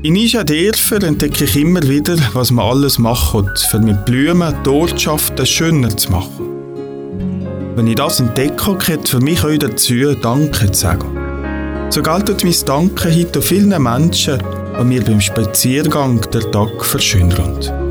In Isha Dörfer entdecke ich immer wieder, was man alles machen kann, um mit Blumen die Ortschaften schöner zu machen. Wenn ich das entdecke, gehört für mich auch dazu, Danke zu sagen. So gilt mein Danke heute vielen Menschen, die mir beim Spaziergang den Tag verschönern.